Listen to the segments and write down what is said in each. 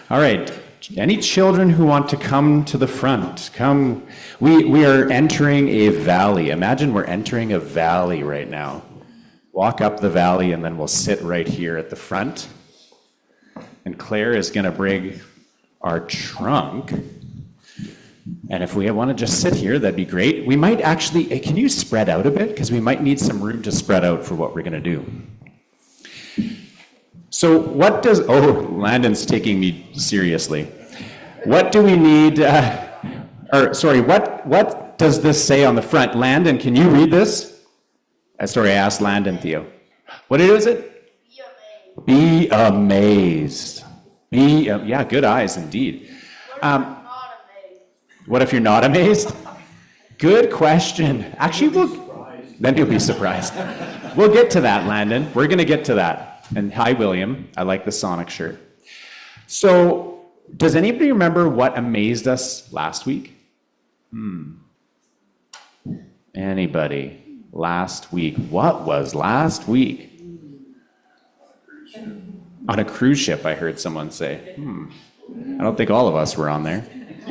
All right. Any children who want to come to the front, come. We are entering a valley. Imagine we're entering a valley right now. Walk up the valley and then we'll sit right here at the front. And Claire is going to bring our trunk. And if we want to just sit here, that'd be great. We might actually, can you spread out a bit? Because we might need some room to spread out for what we're going to do. So what does, Landon's taking me seriously. What do we need, what does this say on the front? Landon, can you read this? I asked Landon, Theo. What is it? Be amazed. Be amazed. Yeah, good eyes indeed. What if you're not amazed? Good question. Actually, then you'll be surprised. We'll get to that, Landon. We're going to get to that. And hi, William. I like the Sonic shirt. So, does anybody remember what amazed us last week? Anybody? Last week. What was last week? On a cruise ship, I heard someone say. I don't think all of us were on there.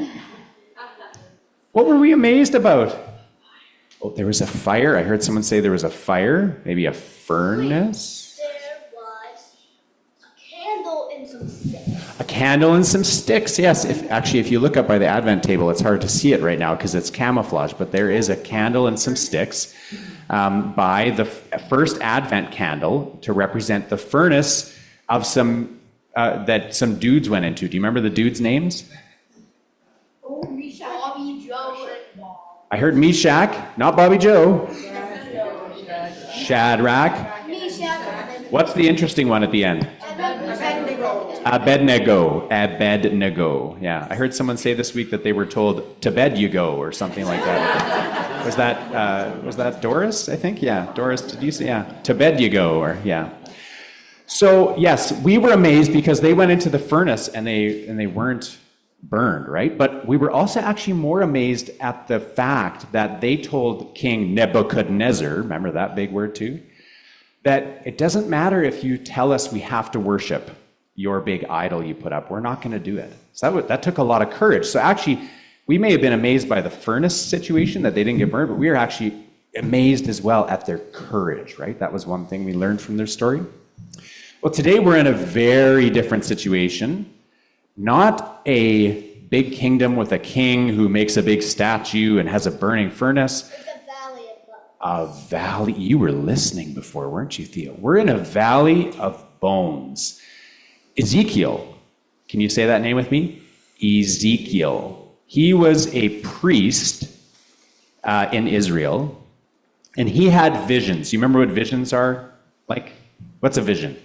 What were we amazed about? Oh, there was a fire. I heard someone say there was a fire, maybe a furnace. There was a candle and some sticks. A candle and some sticks, yes. If you look up by the Advent table, it's hard to see it right now because it's camouflage, but there is a candle and some sticks by the first Advent candle to represent the furnace of some that some dudes went into. Do you remember the dudes' names? Bobby, Joe, and Bob. I heard Meshach, not Bobby Joe. Shadrach. Meshach. What's the interesting one at the end? Abednego. Abednego. Yeah, I heard someone say this week that they were told, "To bed you go," or something like that. Was that Doris? I think. Yeah, Doris. Did you say? Yeah, "To bed you go," or yeah. So yes, we were amazed because they went into the furnace and they weren't burned, right? But we were also actually more amazed at the fact that they told King Nebuchadnezzar, remember that big word too, that it doesn't matter if you tell us we have to worship your big idol you put up, we're not going to do it. So that took a lot of courage. So actually, we may have been amazed by the furnace situation that they didn't get burned, but we are actually amazed as well at their courage, right? That was one thing we learned from their story. Well, today we're in a very different situation. Not a big kingdom with a king who makes a big statue and has a burning furnace. It's a valley of bones. A valley. You were listening before, weren't you, Theo? We're in a valley of bones. Ezekiel. Can you say that name with me? Ezekiel. He was a priest in Israel, and he had visions. You remember what visions are like? What's a vision?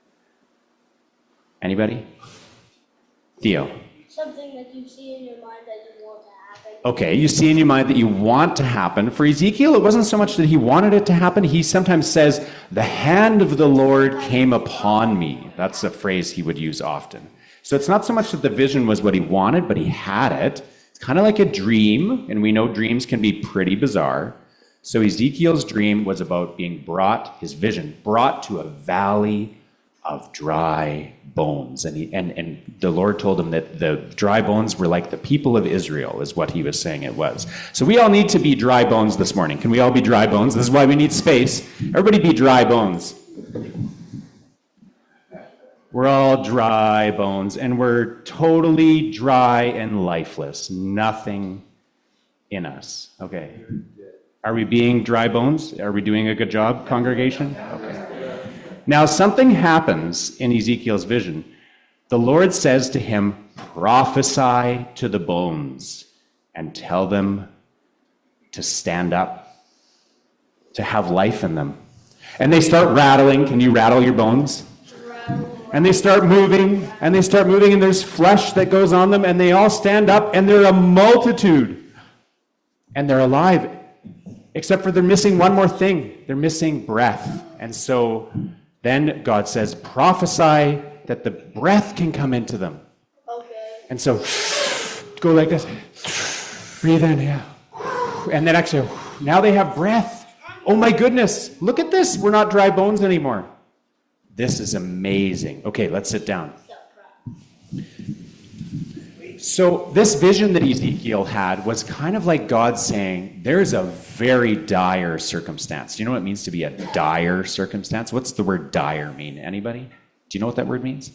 Anybody? Theo. Something that you see in your mind that you want to happen. Okay, you see in your mind that you want to happen. For Ezekiel, it wasn't so much that he wanted it to happen. He sometimes says, "The hand of the Lord came upon me." That's a phrase he would use often. So it's not so much that the vision was what he wanted, but he had it. It's kind of like a dream, and we know dreams can be pretty bizarre. So Ezekiel's dream was about being his vision brought to a valley of dry bones. And the Lord told him that the dry bones were like the people of Israel, is what he was saying it was. So we all need to be dry bones this morning. Can we all be dry bones? This is why we need space. Everybody be dry bones. We're all dry bones, and we're totally dry and lifeless. Nothing in us. Okay. Are we being dry bones? Are we doing a good job, congregation? Okay. Now, something happens in Ezekiel's vision. The Lord says to him, "Prophesy to the bones and tell them to stand up, to have life in them." And they start rattling. Can you rattle your bones? And they start moving, and there's flesh that goes on them, and they all stand up, and they're a multitude. And they're alive, except for they're missing one more thing. They're missing breath. And so then God says, "Prophesy that the breath can come into them." Okay. And so go like this. Breathe in, yeah. And then exhale. Now they have breath. Oh my goodness. Look at this. We're not dry bones anymore. This is amazing. Okay, let's sit down. So this vision that Ezekiel had was kind of like God saying, there's a very dire circumstance. Do you know what it means to be a dire circumstance? What's the word dire mean? Anybody? Do you know what that word means?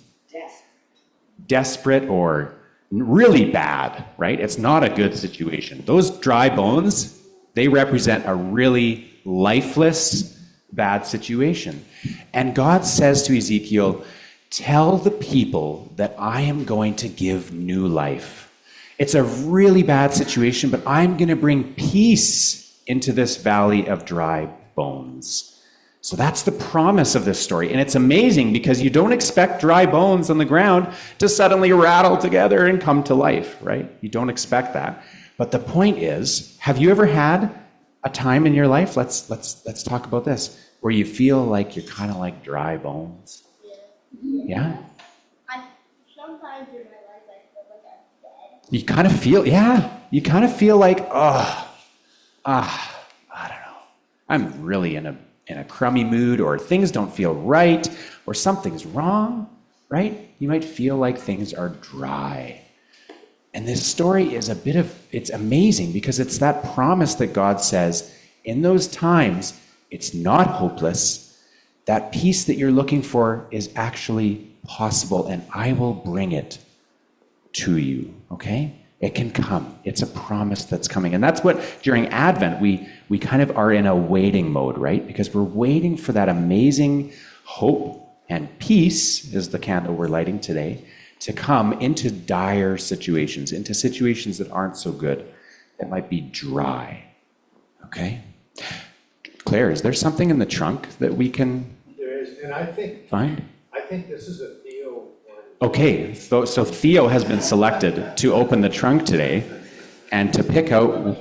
Desperate or really bad, right? It's not a good situation. Those dry bones, they represent a really lifeless, bad situation. And God says to Ezekiel, tell the people that I am going to give new life. It's a really bad situation, but I'm going to bring peace into this valley of dry bones. So that's the promise of this story. And it's amazing because you don't expect dry bones on the ground to suddenly rattle together and come to life, right? You don't expect that. But the point is, have you ever had a time in your life, let's talk about this, where you feel like you're kind of like dry bones? Yeah? Sometimes in my life I feel like I'm dead. You kind of feel like, I don't know. I'm really in a crummy mood, or things don't feel right, or something's wrong, right? You might feel like things are dry. And this story is it's amazing because it's that promise that God says, in those times, it's not hopeless. That peace that you're looking for is actually possible, and I will bring it to you, okay? It can come. It's a promise that's coming. And that's what, during Advent, we kind of are in a waiting mode, right? Because we're waiting for that amazing hope and peace, is the candle we're lighting today, to come into dire situations, into situations that aren't so good, that might be dry, okay? Claire, is there something in the trunk that we can There is, and I think this is a Theo one. Okay, so Theo has been selected to open the trunk today and to pick out.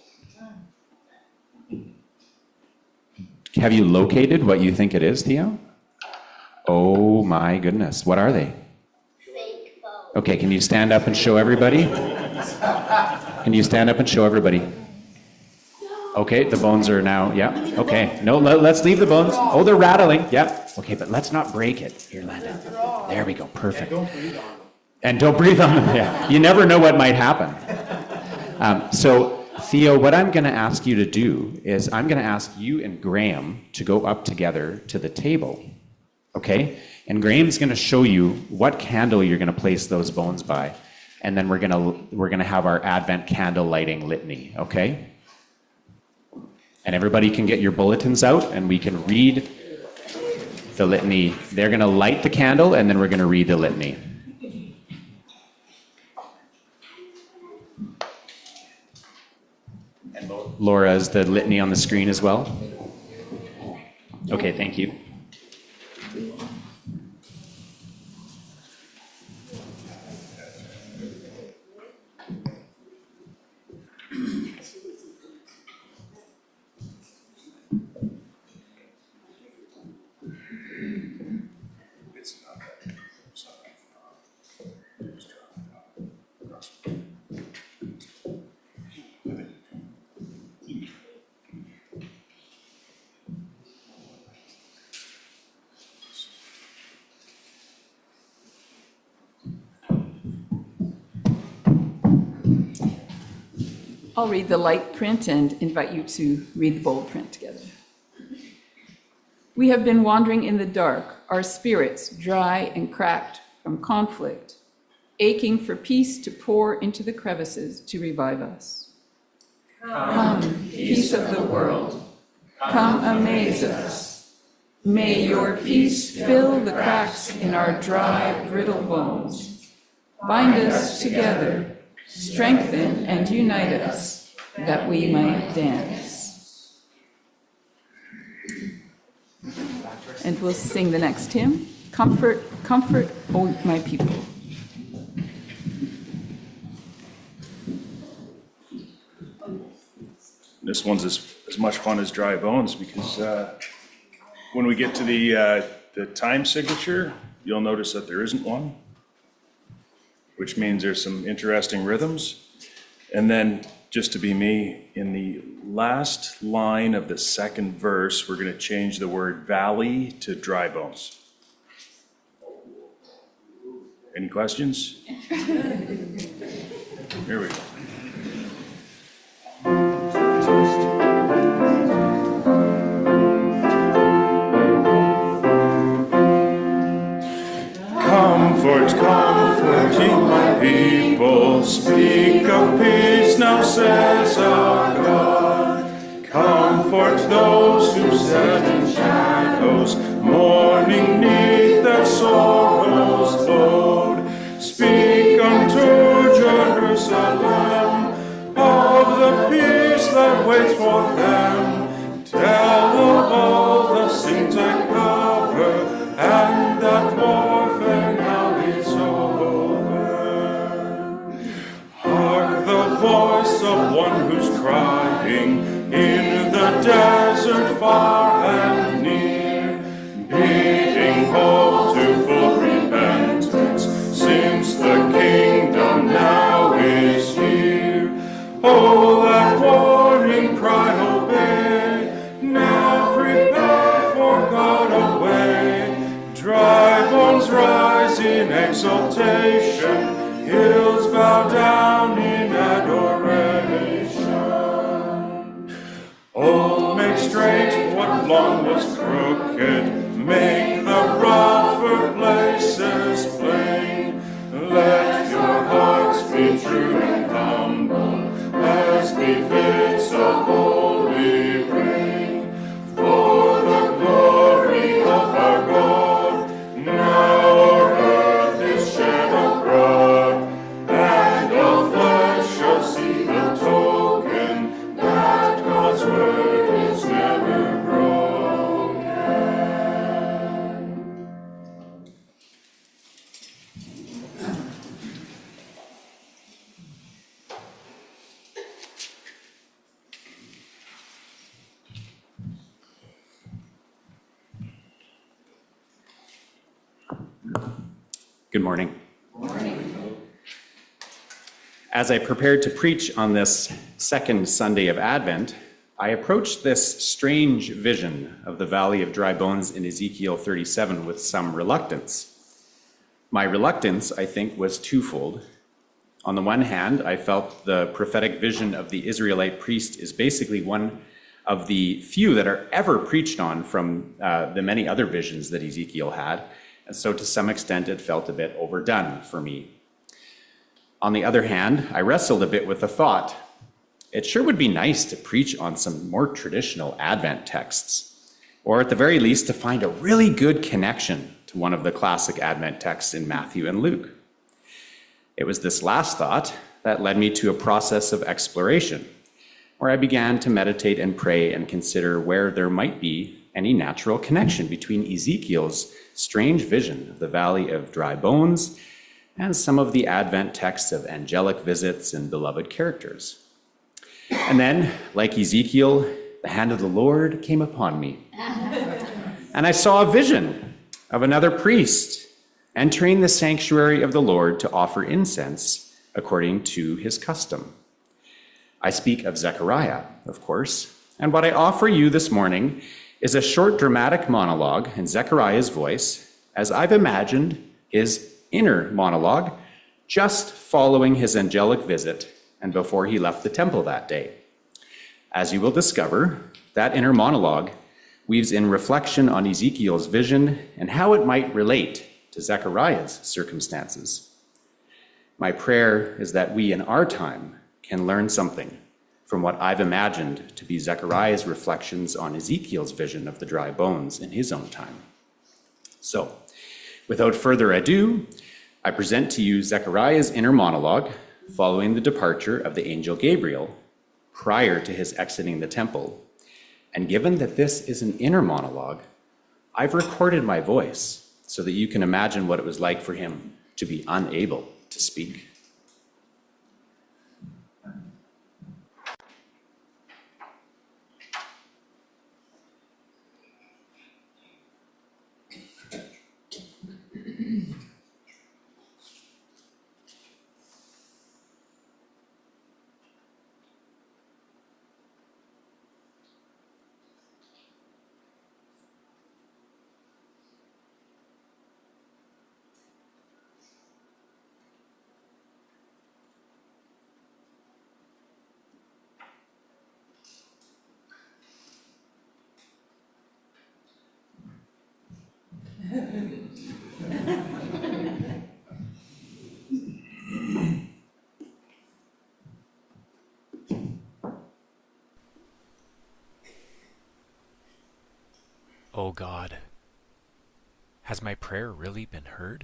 Have you located what you think it is, Theo? Oh my goodness, what are they? Fake bones. Okay, can you stand up and show everybody? Can you stand up and show everybody? Okay, the bones are now, yeah, okay. No, let's leave the bones. Oh, they're rattling, yeah. Okay, but let's not break it. Here, Landon. There we go, perfect. And don't breathe on them, yeah. You never know what might happen. So, Theo, what I'm going to ask you to do is I'm going to ask you and Graham to go up together to the table, okay? And Graham's going to show you what candle you're going to place those bones by, and then we're going to have our Advent candle lighting litany, okay? And everybody can get your bulletins out, and we can read the litany. They're going to light the candle, and then we're going to read the litany. And Laura, is the litany on the screen as well? Okay, thank you. I'll read the light print and invite you to read the bold print together. We have been wandering in the dark, our spirits dry and cracked from conflict, aching for peace to pour into the crevices to revive us. Come, peace of the world, come amaze us. May your peace fill the cracks in our dry, brittle bones. Bind us together, strengthen and unite us, that we might dance. And we'll sing the next hymn, Comfort, Comfort, O my people. This one's as much fun as Dry Bones because when we get to the time signature, you'll notice that there isn't one, which means there's some interesting rhythms. And then, just to be me, in the last line of the second verse, we're going to change the word valley to dry bones. Any questions? Here we go. Comfort, comfort ye my people, speak of peace now, says our God. Comfort those who sit in shadows, mourning neath their sorrows load. Speak unto Jerusalem of the peace that waits for them. Tell of all the sins that cover, and that warfare now is over. Hark the voice of one who's crying in the desert far and near, bidding hope to full repentance, since the kingdom now is here. Oh, that warning cry obey, now prepare for God away. Dry bones rise in exultation, hills bow down in adoration. Oh, make straight what long was crooked, make the rougher places plain. Let your hearts be true and humble, as befits a holy reign. For the glory of our God, now our earth is shed abroad, and all flesh shall see the token that God's word is never broken. Good morning. As I prepared to preach on this second Sunday of Advent, I approached this strange vision of the Valley of Dry Bones in Ezekiel 37 with some reluctance. My reluctance, I think, was twofold. On the one hand, I felt the prophetic vision of the Israelite priest is basically one of the few that are ever preached on from the many other visions that Ezekiel had. And so to some extent, it felt a bit overdone for me. On the other hand, I wrestled a bit with the thought, it sure would be nice to preach on some more traditional Advent texts, or at the very least to find a really good connection to one of the classic Advent texts in Matthew and Luke. It was this last thought that led me to a process of exploration, where I began to meditate and pray and consider where there might be any natural connection between Ezekiel's strange vision of the Valley of Dry Bones and some of the Advent texts of angelic visits and beloved characters. And then, like Ezekiel, the hand of the Lord came upon me. And I saw a vision of another priest entering the sanctuary of the Lord to offer incense according to his custom. I speak of Zechariah, of course, and what I offer you this morning is a short dramatic monologue in Zechariah's voice, as I've imagined his inner monologue just following his angelic visit and before he left the temple that day. As you will discover, that inner monologue weaves in reflection on Ezekiel's vision and how it might relate to Zechariah's circumstances. My prayer is that we in our time can learn something from what I've imagined to be Zechariah's reflections on Ezekiel's vision of the dry bones in his own time. So, without further ado, I present to you Zechariah's inner monologue following the departure of the angel Gabriel prior to his exiting the temple. And given that this is an inner monologue, I've recorded my voice so that you can imagine what it was like for him to be unable to speak. Oh God, has my prayer really been heard?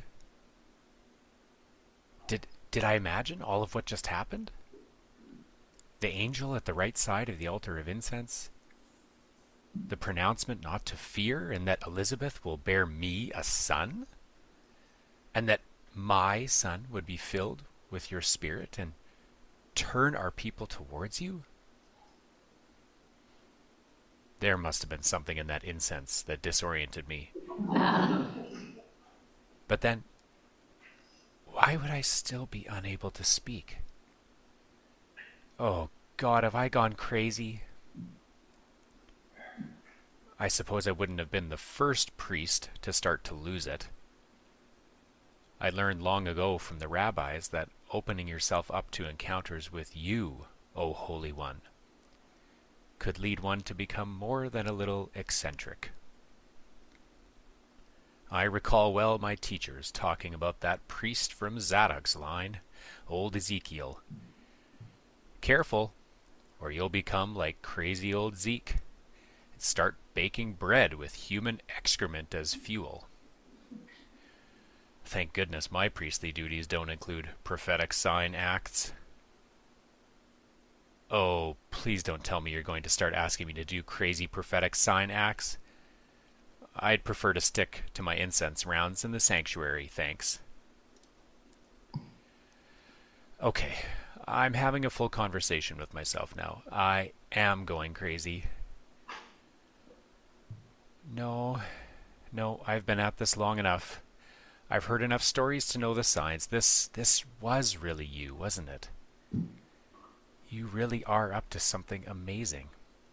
Did I imagine all of what just happened? The angel at the right side of the altar of incense? The pronouncement not to fear, and that Elizabeth will bear me a son? And that my son would be filled with your spirit and turn our people towards you? There must have been something in that incense that disoriented me. But then, why would I still be unable to speak? Oh God, have I gone crazy? I suppose I wouldn't have been the first priest to start to lose it. I learned long ago from the rabbis that opening yourself up to encounters with you, O Holy One, could lead one to become more than a little eccentric. I recall well my teachers talking about that priest from Zadok's line, old Ezekiel. Careful, or you'll become like crazy old Zeke and start baking bread with human excrement as fuel. Thank goodness my priestly duties don't include prophetic sign acts. Oh, please don't tell me you're going to start asking me to do crazy prophetic sign acts. I'd prefer to stick to my incense rounds in the sanctuary, thanks. Okay, I'm having a full conversation with myself now. I am going crazy. No, I've been at this long enough. I've heard enough stories to know the signs. This was really you, wasn't it? You really are up to something amazing.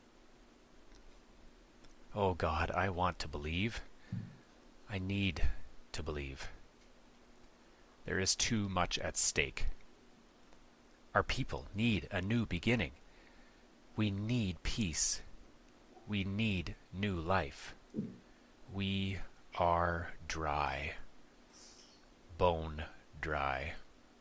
Oh God, I want to believe. I need to believe. There is too much at stake. Our people need a new beginning. We need peace. We need new life. We are dry. Bone dry.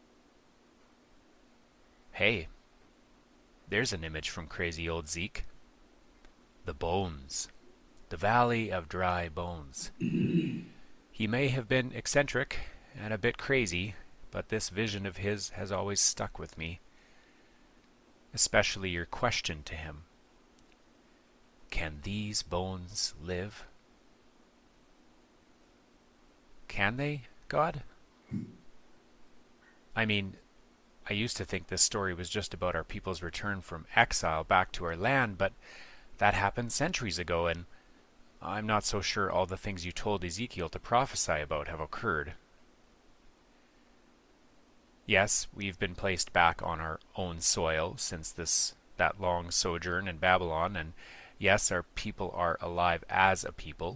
Hey, there's an image from crazy old Zeke. The bones. The valley of dry bones. He may have been eccentric and a bit crazy, but this vision of his has always stuck with me. Especially your question to him. Can these bones live? Can they, God? I mean, I used to think this story was just about our people's return from exile back to our land, but that happened centuries ago, and I'm not so sure all the things you told Ezekiel to prophesy about have occurred. Yes, we've been placed back on our own soil since that long sojourn in Babylon, and yes, our people are alive as a people.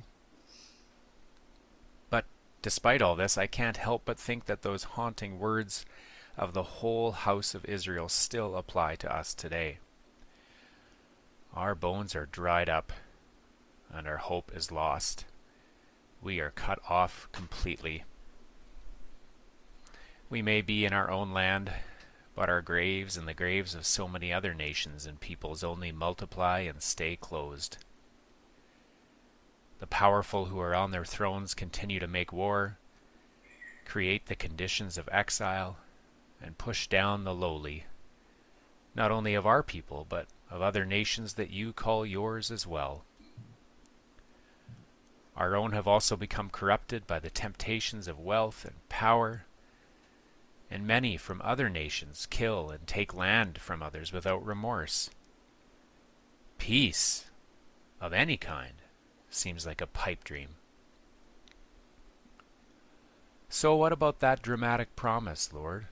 But despite all this, I can't help but think that those haunting words of the whole house of Israel still apply to us today. Our bones are dried up, and our hope is lost. We are cut off completely. We may be in our own land, but our graves and the graves of so many other nations and peoples only multiply and stay closed. The powerful who are on their thrones continue to make war, create the conditions of exile, and push down the lowly, not only of our people, but of other nations that you call yours as well. Our own have also become corrupted by the temptations of wealth and power, and many from other nations kill and take land from others without remorse. Peace of any kind seems like a pipe dream. So what about that dramatic promise, Lord?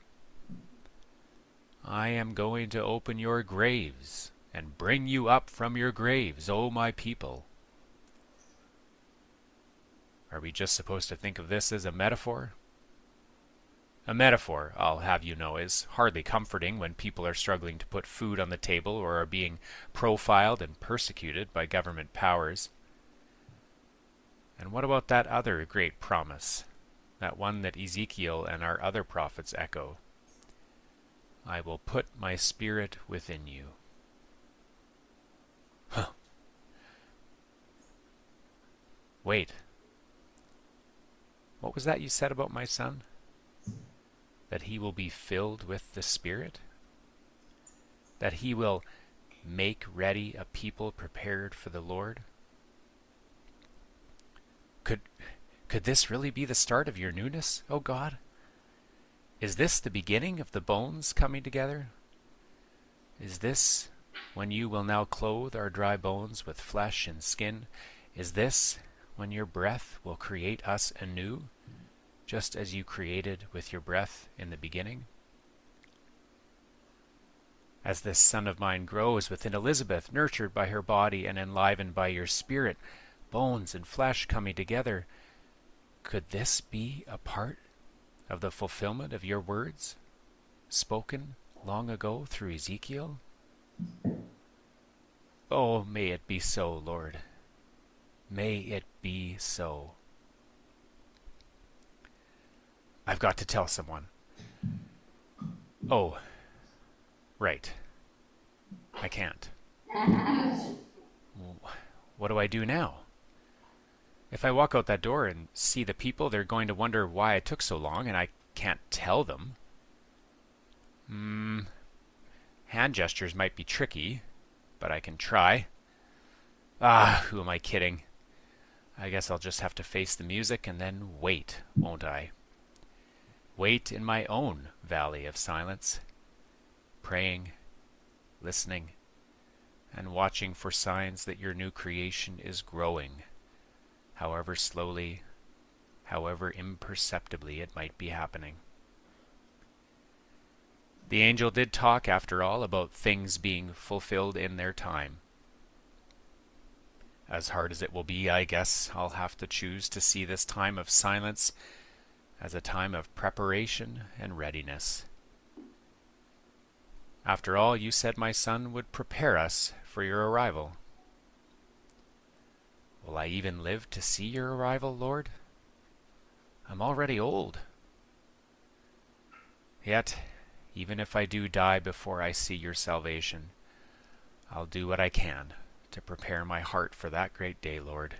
I am going to open your graves and bring you up from your graves, O my people. Are we just supposed to think of this as a metaphor? A metaphor, I'll have you know, is hardly comforting when people are struggling to put food on the table or are being profiled and persecuted by government powers. And what about that other great promise, that one that Ezekiel and our other prophets echo? I will put my spirit within you. Wait. What was that you said about my son? That he will be filled with the Spirit? That he will make ready a people prepared for the Lord? Could this really be the start of your newness, O God? Is this the beginning of the bones coming together? Is this when you will now clothe our dry bones with flesh and skin? Is this when your breath will create us anew, just as you created with your breath in the beginning? As this son of mine grows within Elizabeth, nurtured by her body and enlivened by your Spirit, bones and flesh coming together, could this be a part of the fulfillment of your words, spoken long ago through Ezekiel? Oh, may it be so, Lord. May it be so. I've got to tell someone. Oh, right. I can't. What do I do now? If I walk out that door and see the people, they're going to wonder why I took so long, and I can't tell them. Hand gestures might be tricky, but I can try. Who am I kidding? I guess I'll just have to face the music and then wait, won't I? Wait in my own valley of silence, praying, listening, and watching for signs that your new creation is growing, however slowly, however imperceptibly it might be happening. The angel did talk, after all, about things being fulfilled in their time. As hard as it will be, I guess I'll have to choose to see this time of silence as a time of preparation and readiness. After all, you said my son would prepare us for your arrival. Will I even live to see your arrival, Lord? I'm already old. Yet, even if I do die before I see your salvation, I'll do what I can to prepare my heart for that great day, Lord.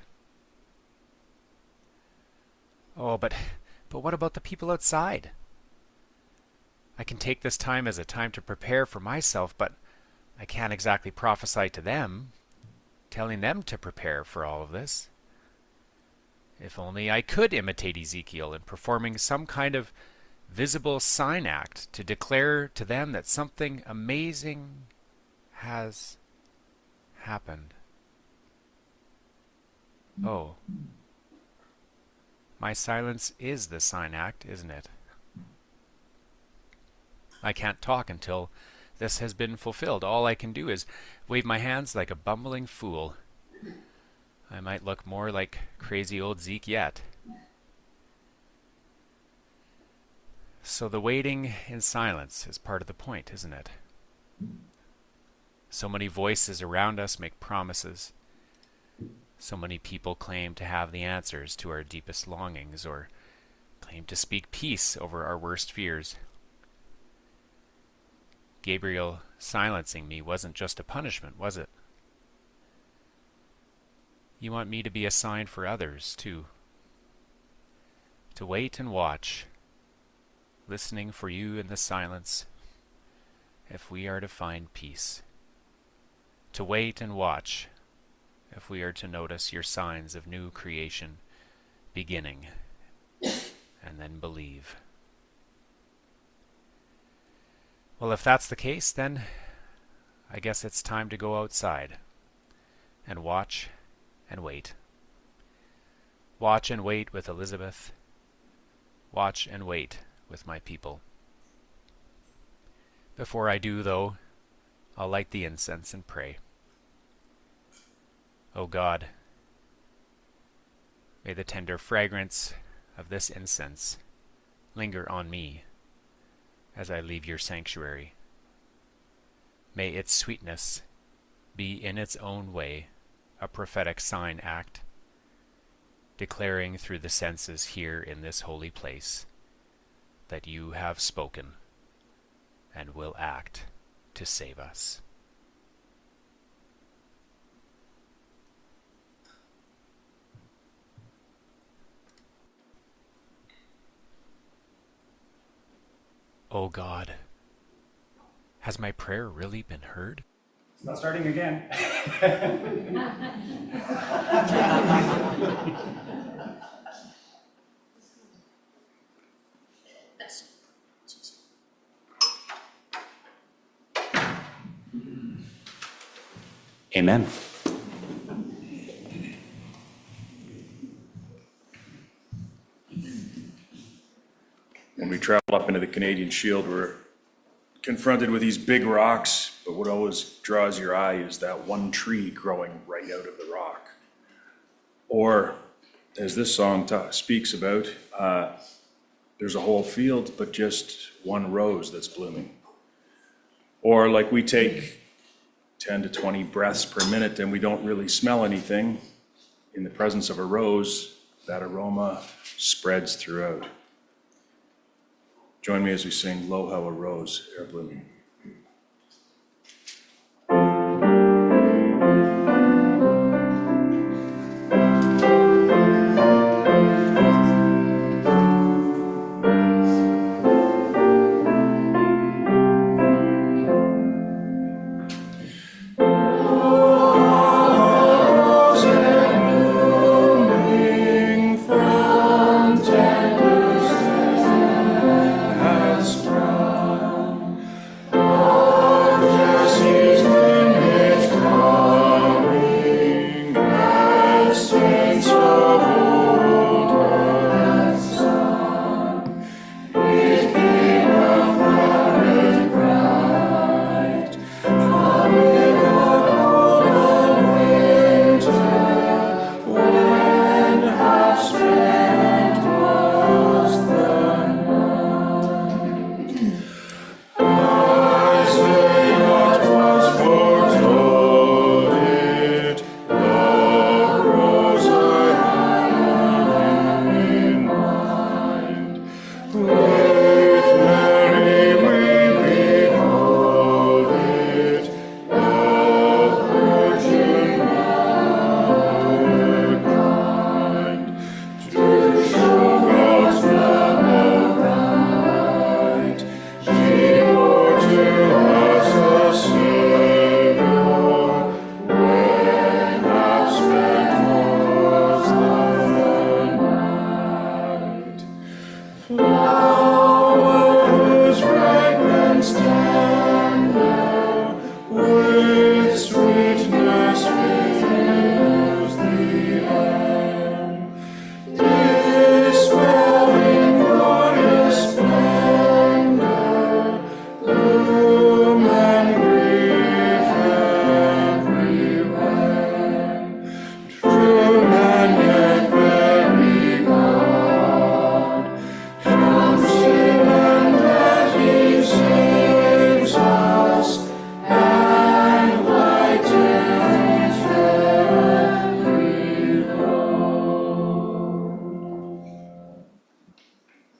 Oh, but what about the people outside? I can take this time as a time to prepare for myself, but I can't exactly prophesy to them, telling them to prepare for all of this. If only I could imitate Ezekiel in performing some kind of visible sign act to declare to them that something amazing has happened. Oh, my silence is the sign act, isn't it? I can't talk until this has been fulfilled. All I can do is wave my hands like a bumbling fool. I might look more like crazy old Zeke yet. So the waiting in silence is part of the point, isn't it? So many voices around us make promises. So many people claim to have the answers to our deepest longings, or claim to speak peace over our worst fears. Gabriel silencing me wasn't just a punishment, was it? You want me to be a sign for others, too. To wait and watch, listening for you in the silence, if we are to find peace. To wait and watch, if we are to notice your signs of new creation beginning, and then believe. Well, if that's the case, then I guess it's time to go outside and watch and wait. Watch and wait with Elizabeth. Watch and wait with my people. Before I do, though, I'll light the incense and pray. O God, may the tender fragrance of this incense linger on me as I leave your sanctuary. May its sweetness be in its own way a prophetic sign act, declaring through the senses here in this holy place that you have spoken and will act to save us. Oh God, has my prayer really been heard? It's not starting again. Amen. When we travel up into the Canadian Shield, we're confronted with these big rocks, but what always draws your eye is that one tree growing right out of the rock. Or, as this song speaks about, there's a whole field, but just one rose that's blooming. Or like we take 10 to 20 breaths per minute and we don't really smell anything. In the presence of a rose, that aroma spreads throughout. Join me as we sing, Lo, How a Rose Ere Blooming.